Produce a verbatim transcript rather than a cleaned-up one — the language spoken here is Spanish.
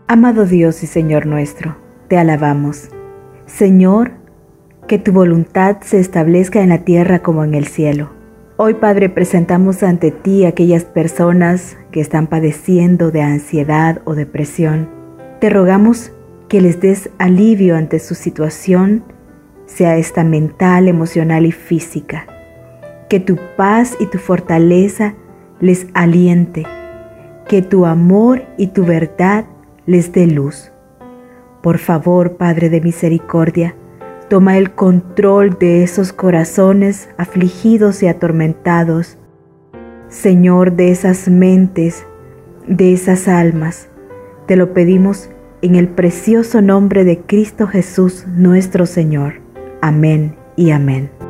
Amado Dios y Señor nuestro, te alabamos. Señor, que tu voluntad se establezca en la tierra como en el cielo. Hoy, Padre, presentamos ante ti aquellas personas que están padeciendo de ansiedad o depresión. Te rogamos que les des alivio ante su situación, sea esta mental, emocional y física. Que tu paz y tu fortaleza les aliente. Que tu amor y tu verdad les dé luz. Por favor, Padre de misericordia, toma el control de esos corazones afligidos y atormentados. Señor, de esas mentes, de esas almas, te lo pedimos en el precioso nombre de Cristo Jesús, nuestro Señor. Amén y amén.